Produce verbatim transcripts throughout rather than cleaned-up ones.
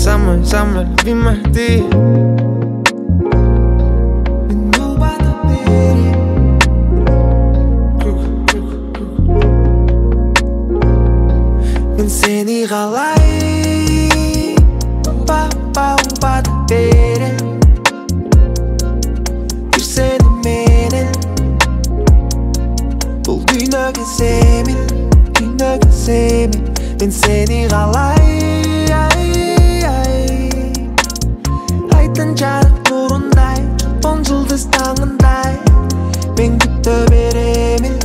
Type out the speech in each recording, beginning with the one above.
самой, самой любимой ты. Мен сені қалай ұмба ұмбады берем жүрсені менен бұл дүйнөгө сенин дүйнөгө сенин мен сені қалай айдын жарық нурундай он жылдыз таңындай мен күтө беремин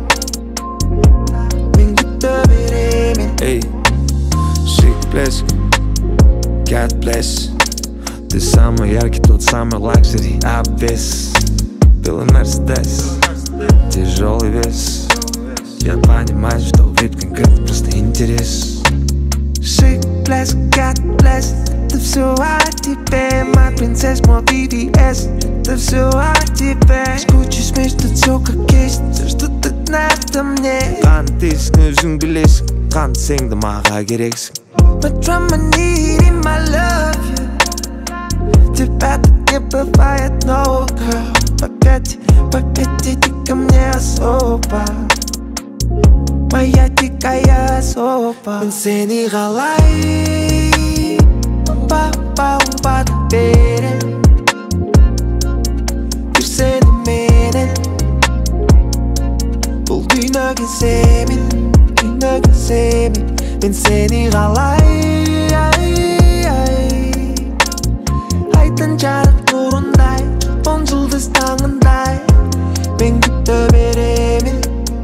мен күтө беремин. Ey, shit bless, God bless. Ты самый яркий, тот самый лакшери, обвес. Белый Мерседес, тяжелый вес. Я понимаю, что вид конкретно просто интерес. Shit bless, God bless. Это все о тебе, моя принцесса, мой би ти эс. Это все о тебе. Скучишь между все как есть, все, что ты надо мне. Қаны дейсің, өзің білесің, қаны сенді маға керексің. But from my need in my love, yeah. Тебя тут не бывает, no girl. Опять, опять иди ко мне особо. Моя дикая особа. Мен сені қалай ұмба ұмбады берем жүрсені менен бұл дүйнөгө сенин дүйнөгө сенин мен сені қалай айдын жарық нурундай он жылдыз таңындай мен күтө беремин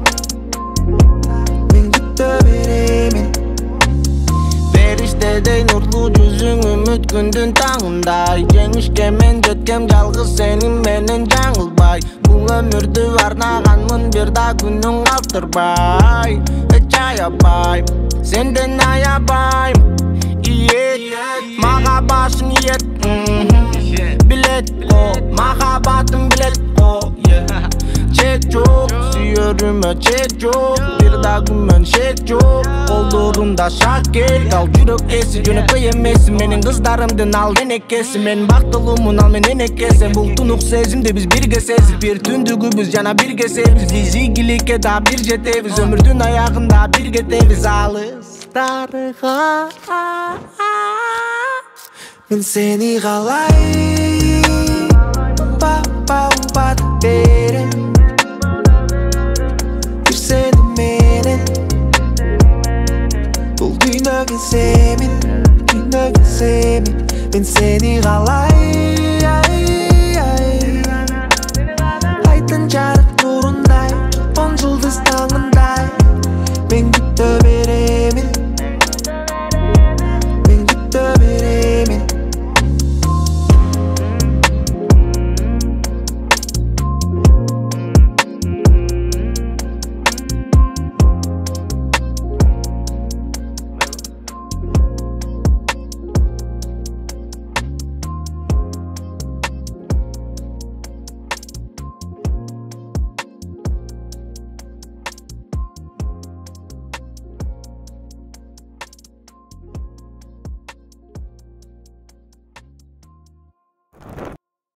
мен күтө беремин. Периштедей нурлуу жүзүң үмүт күндүн таңындай жеңишке мен жеткем жалгыз сенин менен жаңылбай бул өмүрдү арнаганмын бир да күнүң калтырбай эч аябайм сенден аябайм мага башын ийет билет о махабатым билет о чек жок сүйөрүмө чек жок бир да күмөн шек жок колдорумда шакек ал жүрөк эси жөнөкөй эмес менин кыздарымдын ал энекеси мен бактылуумун ал менен энекеси бул тунук сезимди биз бирге сезип бир түндүгүбүз жана бирге себиз изигиликке да бир жетебиз өмүрдүн аягында бир кетебиз алыстарга. Мен сені қалай ұмба ұмбады берем жүрсені менен бұл дүйнөгө сенин дүйнөгө сенин мен сені қалай